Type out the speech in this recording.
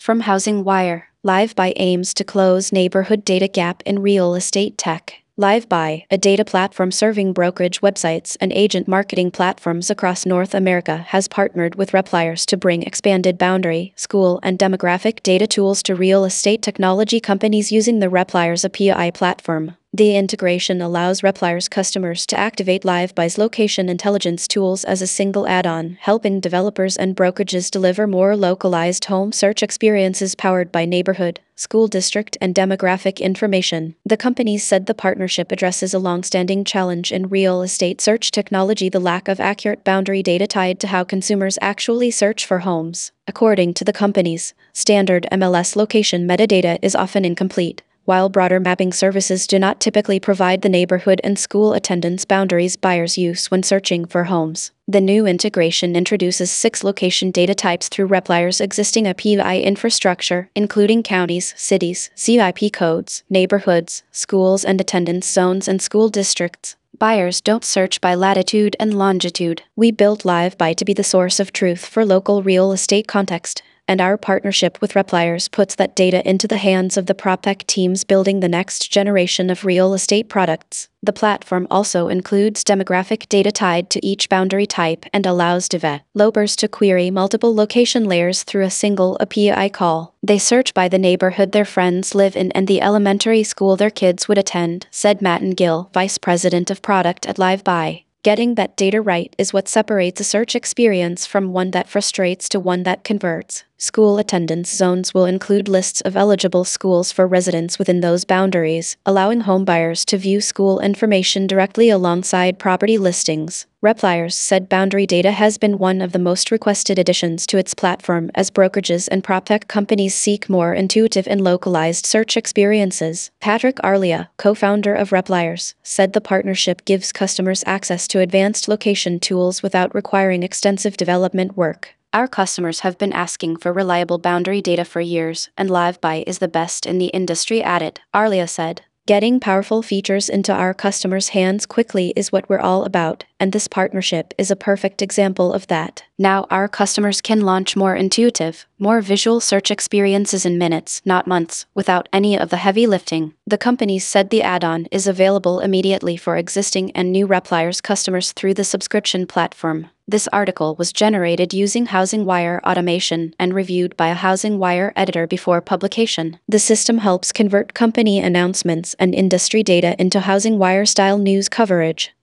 From Housing Wire, LiveBuy aims to close neighborhood data gap in real estate tech. LiveBuy, a data platform serving brokerage websites and agent marketing platforms across North America, has partnered with Repliers to bring expanded boundary, school, and demographic data tools to real estate technology companies using the Repliers API platform. The integration allows Repliers customers to activate LiveBuy's location intelligence tools as a single add-on, helping developers and brokerages deliver more localized home search experiences powered by neighborhood, school district, and demographic information. The companies said the partnership addresses a long-standing challenge in real estate search technology: the lack of accurate boundary data tied to how consumers actually search for homes. According to the companies, standard MLS location metadata is often incomplete, while broader mapping services do not typically provide the neighborhood and school attendance boundaries buyers use when searching for homes. The new integration introduces 6 location data types through Repliers' existing API infrastructure, including counties, cities, ZIP codes, neighborhoods, schools and attendance zones, and school districts. Buyers don't search by latitude and longitude. We built LiveBuy to be the source of truth for local real estate context, and our partnership with Repliers puts that data into the hands of the PropTech teams building the next generation of real estate products. The platform also includes demographic data tied to each boundary type and allows developers to query multiple location layers through a single API call. They search by the neighborhood their friends live in and the elementary school their kids would attend, said Matt Gill, Vice President of Product at LiveBuy. Getting that data right is what separates a search experience from one that frustrates to one that converts. School attendance zones will include lists of eligible schools for residents within those boundaries, allowing homebuyers to view school information directly alongside property listings. Repliers said boundary data has been one of the most requested additions to its platform as brokerages and proptech companies seek more intuitive and localized search experiences. Patrick Arlia, co-founder of Repliers, said the partnership gives customers access to advanced location tools without requiring extensive development work. Our customers have been asking for reliable boundary data for years, and LiveBuy is the best in the industry at it, Arlia said. Getting powerful features into our customers' hands quickly is what we're all about, and this partnership is a perfect example of that. Now our customers can launch more intuitive, more visual search experiences in minutes, not months, without any of the heavy lifting. The companies said the add-on is available immediately for existing and new Repliers customers through the subscription platform. This article was generated using Housing Wire automation and reviewed by a Housing Wire editor before publication. The system helps convert company announcements and industry data into Housing Wire-style news coverage.